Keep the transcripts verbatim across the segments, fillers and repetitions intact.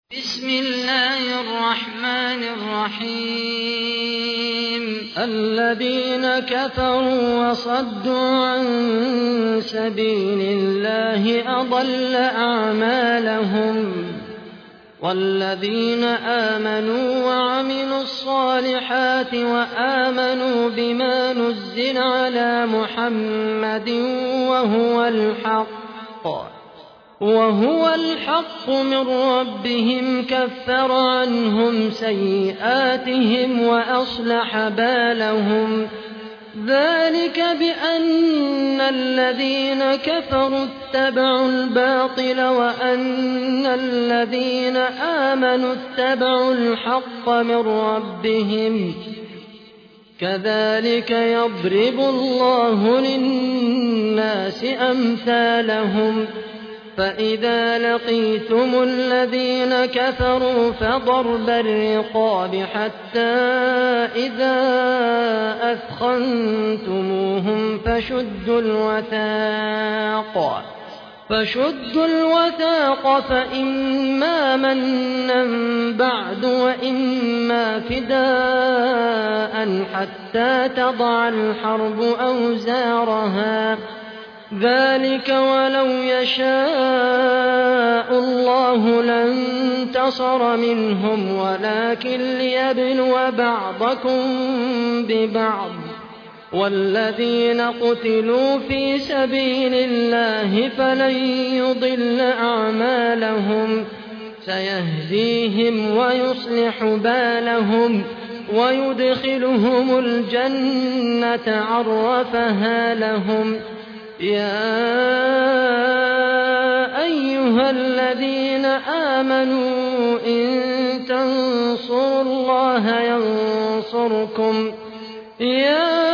بسم الله الرحمن الرحيم الذين كفروا وصدوا عن سبيل الله أضل أعمالهم والذين آمنوا وعملوا الصالحات وآمنوا بما نزل على محمد وهو الحق وهو الحق من ربهم كفر عنهم سيئاتهم وأصلح بالهم ذلك بأن الذين كفروا اتبعوا الباطل وأن الذين آمنوا اتبعوا الحق من ربهم كذلك يضرب الله للناس أمثالهم فإذا لقيتم الذين كفروا فضرب الرقاب حتى إذا أثخنتموهم فشدوا الوثاق فشدوا الوثاق فإما منا بعد وإما فداء حتى تضع الحرب أوزارها ذلك ولو يشاء الله لانتصر منهم ولكن ليبلو بعضكم ببعض والذين قتلوا في سبيل الله فلن يضل أعمالهم سيهديهم ويصلح بالهم ويدخلهم الجنة عرفها لهم يا أيها الذين آمنوا إن تنصروا الله ينصركم يا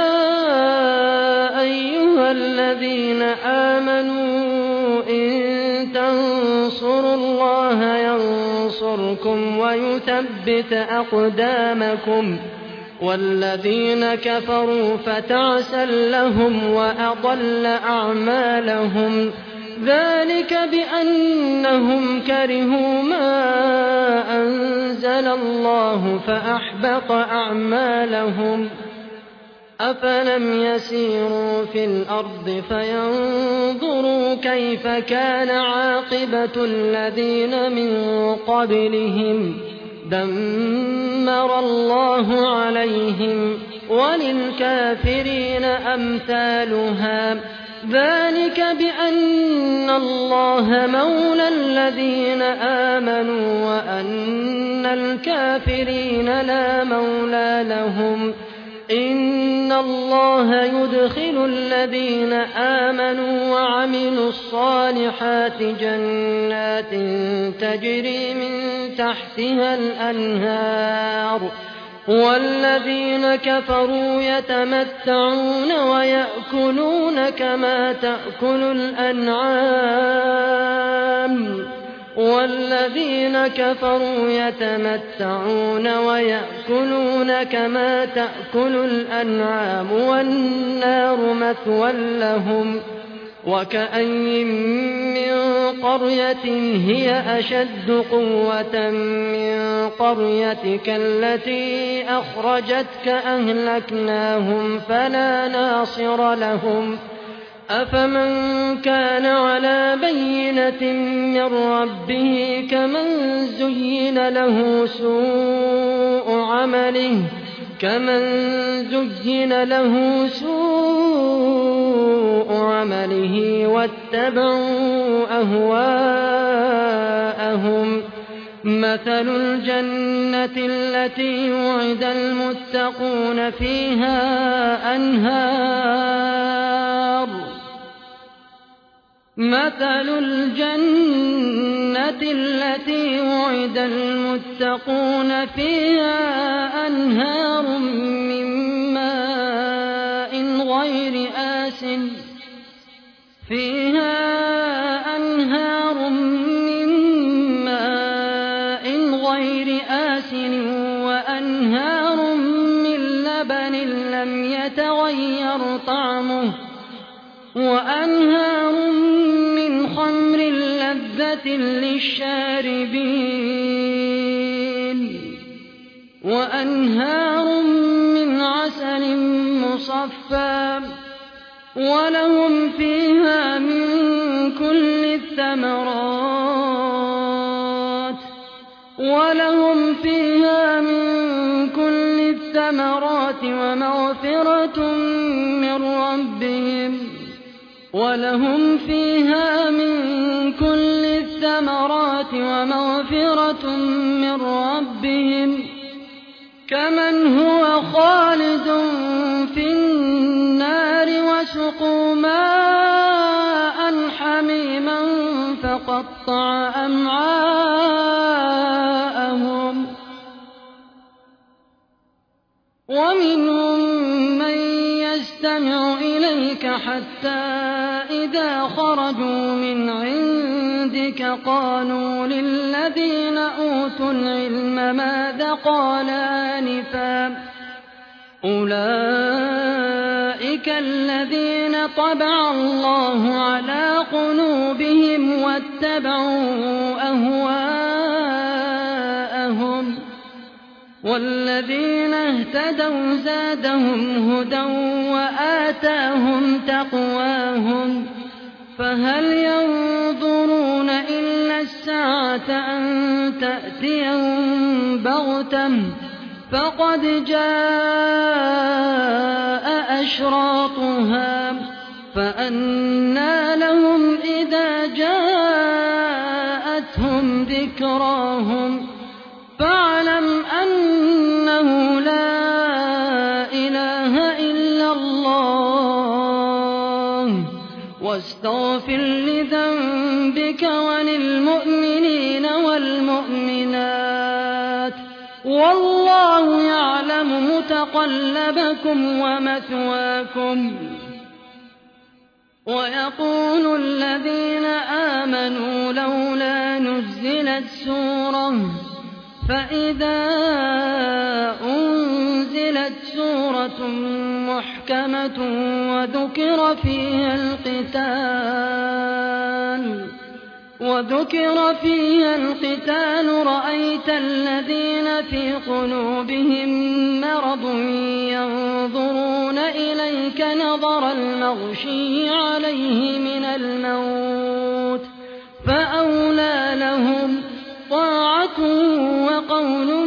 أيها الذين آمنوا إن تنصروا الله ينصركم ويثبت أقدامكم والذين كفروا فتعسا لهم وأضل أعمالهم ذلك بأنهم كرهوا ما أنزل الله فأحبط أعمالهم أفلم يسيروا في الأرض فينظروا كيف كان عاقبة الذين من قبلهم دمر الله عليهم وللكافرين أمثالها ذلك بأن الله مولى الذين آمنوا وأن الكافرين لا مولى لهم إن الله يدخل الذين آمنوا وعملوا الصالحات جنات تجري من تحتها الأنهار والذين كفروا يتمتعون ويأكلون كما تأكل الأنعام والذين كفروا يتمتعون ويأكلون كما تأكل الأنعام والنار مثوى لهم وكأين من قرية هي أشد قوة من قريتك التي أخرجتك أهلكناهم فلا ناصر لهم أفمن كان على بينة من ربه كمن زين له سوء عمله كمن زين له سوء عمله واتبعوا أهواءهم مثل الجنة التي وعد المتقون فيها أنهار مثل الجنة التي وعد المتقون فيها أنهار من ماء غير آسن فيها أنهار من ماء غير آسن وأنهار من لبن لم يتغير طعمه وأنهار من خمر لذة للشاربين وأنهار من عسل مصفى ولهم فيها من كل الثمرات ولهم فيها من كل الثمرات ومغفرة من ربهم ولهم فيها من كل الثمرات ومغفرة من ربهم كمن هو خالد في النار وسقوا ماء حميما فقطع أمعاءهم ومنهم من يستمع إليك حتى إذا خرجوا من عندك قالوا للذين أوتوا العلم ماذا قال آنفا أولئك الذين طبع الله على قلوبهم واتبعوا أهواءهم والذين اهتدوا زادهم هدى وآتاهم تقواهم فهل ينظرون إلا الساعة أن تأتيهم بغتة فقد جاء أشراطها فأنى لهم إذا جاءتهم ذكراهم فاعلم أنه لا إله إلا الله واستغفر لذنبك وللمؤمنين والمؤمنات والله يعلم متقلبكم ومثواكم ويقول الذين آمنوا لولا نزلت سورة فإذا أنزلت سورة محكمة وذكر فيها القتال وذكر فيها القتال رأيت الذين في قلوبهم مرض ينظرون إليك نظر المغشي عليه من الموت فأولى لهم طاعة وقول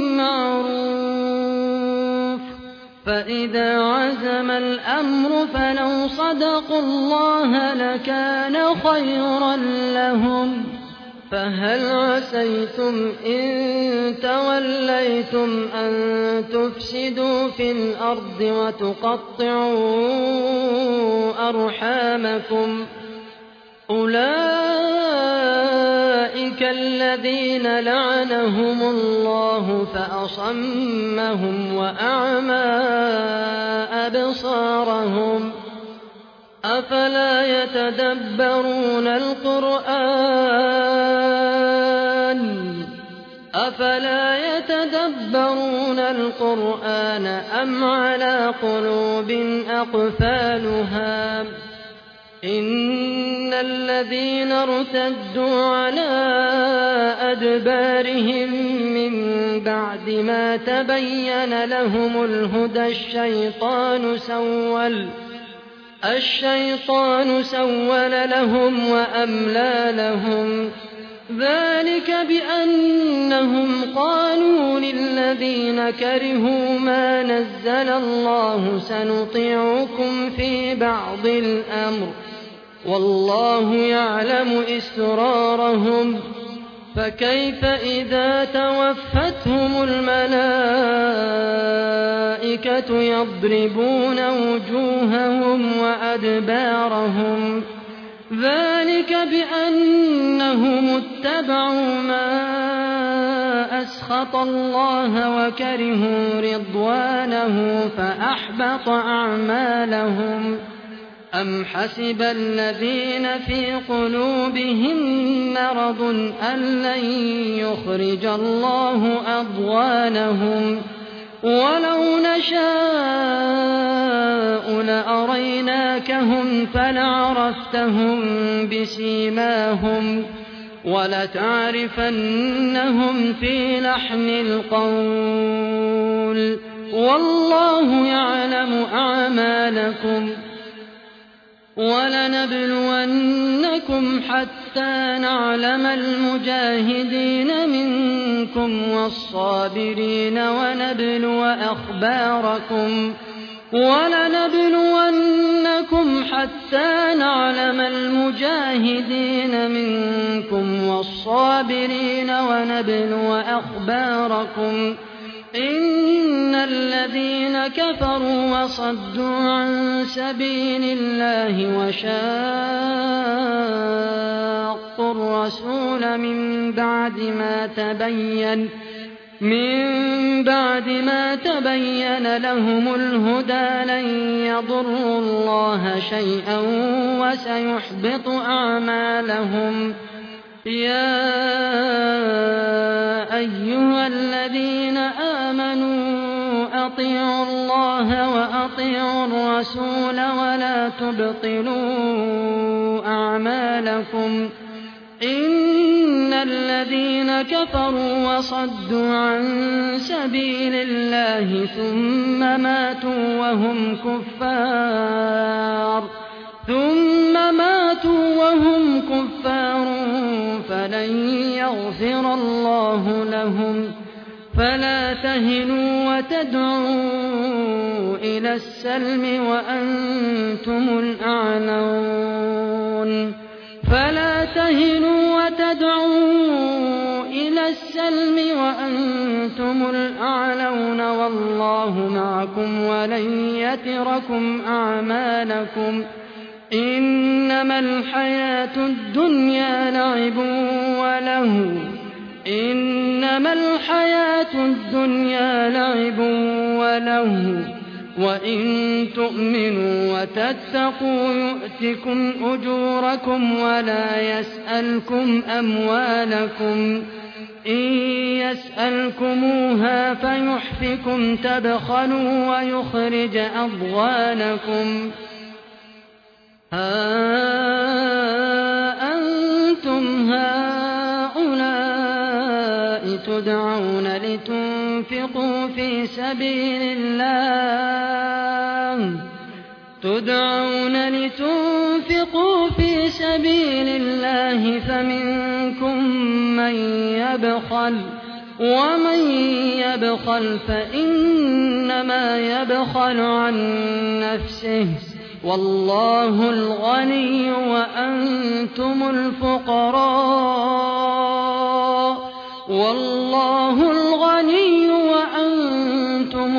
معروف فإذا عزم الأمر فلو صدقوا الله لكان خيرا لهم فهل عسيتم إن توليتم أن تفسدوا في الأرض وتقطعوا أرحامكم أولئك الذين لعنهم الله فأصمهم وأعمى أبصارهم أفلا يتدبرون القرآن أفلا يتدبرون القرآن أم على قلوب أقفالها إن الذين ارتدوا على أدبارهم من بعد ما تبين لهم الهدى الشيطان سول الشيطان سول لهم وأملى لهم ذلك بأنهم قالوا للذين كرهوا ما نزل الله سنطيعكم في بعض الأمر والله يعلم إسرارهم فكيف إذا توفتهم الملائكة يضربون وجوههم وأدبارهم ذلك بأنهم اتبعوا ما أسخط الله وكرهوا رضوانه فأحبط أعمالهم أم حسب الذين في قلوبهم مرض أن لن يخرج الله أضغانهم ولو نشاء لأريناكهم فلعرفتهم بسيماهم وَلَتَعْرِفَنَّهُمْ فِي لَحْنِ الْقَوْلِ وَاللَّهُ يَعْلَمُ أَعْمَالَكُمْ وَلَنَبْلُوَنَّكُمْ حَتَّىٰ نَعْلَمَ الْمُجَاهِدِينَ مِنكُمْ وَالصَّابِرِينَ وَنَبْلُوَ أَخْبَارَكُمْ وَلَنَبْلُوَنَّكُمْ حَتَّىٰ نَعْلَمَ الْمُجَاهِدِينَ مِنكُمْ وَالصَّابِرِينَ وَنَبْلُوَ أَخْبَارَكُمْ إِنَّ الَّذِينَ كَفَرُوا وَصَدُّوا عَن سَبِيلِ اللَّهِ وَشَاقُّوا الرَّسُولَ مِن بَعْدِ مَا تَبَيَّنَ من بعد ما تبين لهم الهدى لن يضروا الله شيئا وسيحبط أعمالهم يا أيها الذين آمنوا أطيعوا الله وأطيعوا الرسول ولا تبطلوا أعمالكم إن الذين كفروا وصدوا عن سبيل الله ثم ماتوا وهم كفار ثم ماتوا وهم كفار فلن يغفر الله لهم فلا تهنوا وتدعوا إلى السلم وأنتم الأعلون فلا تهنوا وتدعوا إلى السلم وأنتم الأعلون والله معكم ولن يتركم أعمالكم إنما الحياة الدنيا لعب وله إنما الحياة الدنيا لعب وله وإن تؤمنوا وتتقوا يؤتكم أجوركم ولا يسألكم أموالكم إن يسألكموها فيحفكم تبخلوا ويخرج أضغانكم ها أنتم هؤلاء تدعون لتنفقوا في سبيل الله تدعون لتنفقوا في سبيل الله فمنكم من يبخل ومن يبخل فإنما يبخل عن نفسه والله الغني وأنتم الفقراء والله الغني وأنتم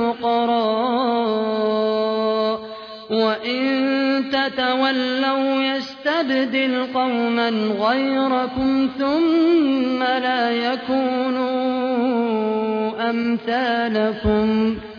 الفقراء وإن تتولوا يستبدل قوما غيركم ثم لا يكونوا أمثالكم